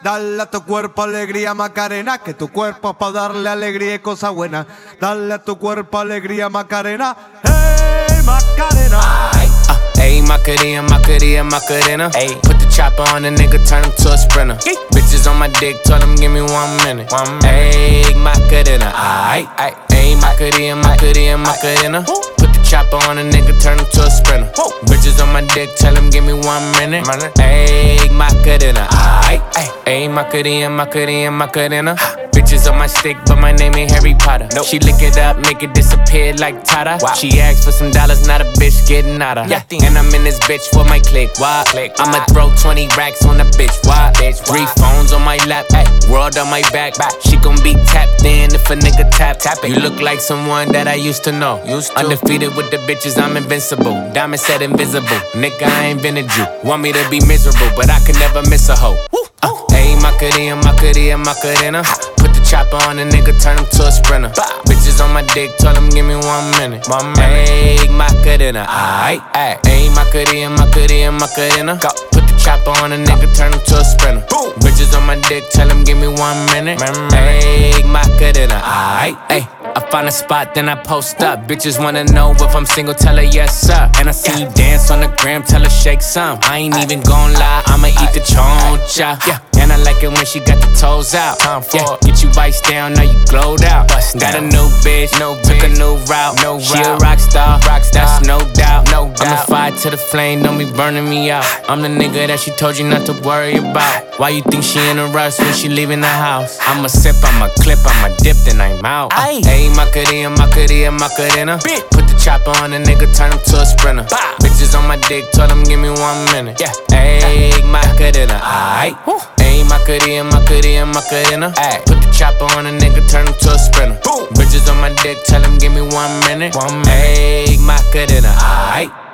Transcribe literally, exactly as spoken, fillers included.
Dale a tu cuerpo alegría Macarena, que tu cuerpo es pa' darle alegría y cosas buenas. Dale a tu cuerpo alegría Macarena, hey Macarena. Uh, ayy, Macarena, Macarena, Macarena. Ayy, put the chopper on the nigga, turn him to a sprinter. Yee. Bitches on my dick, tell him give me one minute. One minute. Ayy, Macarena, ayy, ayy. Ayy, Macarena, Macarena, Macarena. Put the chopper on a nigga, turn him to a sprinter. Whoa. Bitches on my dick, tell him give me one minute. Ayy, Macarena, ayy, ayy. Ayy, Macarena, Macarena, Macarena. Bitches on my stick, but my name ain't Harry Potter. Nope. She lick it up, make it disappear like Tata. Wow. She asked for some dollars, not a bitch getting out of. Yeah. And I'm in this bitch for my click. Why? Click. I'ma throw twenty racks on the bitch. Why? Bitch. Three phones on my lap, ay. World on my back. back. She gon' be tapped in if a nigga tap. tap it. You look like someone that I used to know. Used to. Undefeated with the bitches, I'm invincible. Diamond said invisible. Nigga, I ain't been a Jew. Want me to be miserable, but I could never miss a hoe. Uh, ayy, Macarena, Macarena, Macarena. Put the chopper on a nigga, turn him to a sprinter. Bitches on my dick, tell him give me one minute. One minute. Ayy, Macarena, ayy, ayy. Ayy, Macarena, Macarena, Macarena. Put the chopper on a nigga, turn him to a sprinter. Boom. Bitches on my dick, tell him give me one minute. Ayy, Macarena, ayy, ayy. I find a spot, then I post up. Bitches wanna know if I'm single, tell her yes, sir. And I see you dance on the gram, tell her shake some. I ain't even gon' lie, I'ma eat the choncha. Yeah. And I like it when she got the toes out. Yeah. Get you iced down, now you glowed out. Got a new bitch, no took a new route. No she route. A rock star, rock star, that's no doubt. No doubt. I'm a fire to the flame, don't be burning me out. I'm the nigga that she told you not to worry about. Why you think she in a rush when she leaving the house? I'ma sip, I'ma clip, I'ma dip, then I'm out. Ayy, Macarena, Macarena, Macarena. Put the chopper on a nigga, turn him to a sprinter. Bah. Bitches on my dick, tell him give me one minute. Yeah. Ayy, Macarena, ayy. Ayy, Macarena, Macarena, Macarena. Ay. Put the chopper on a nigga, turn him to a sprinter. Boom. Bitches on my dick, tell him give me one minute. One minute. Ayy, Macarena, ayy.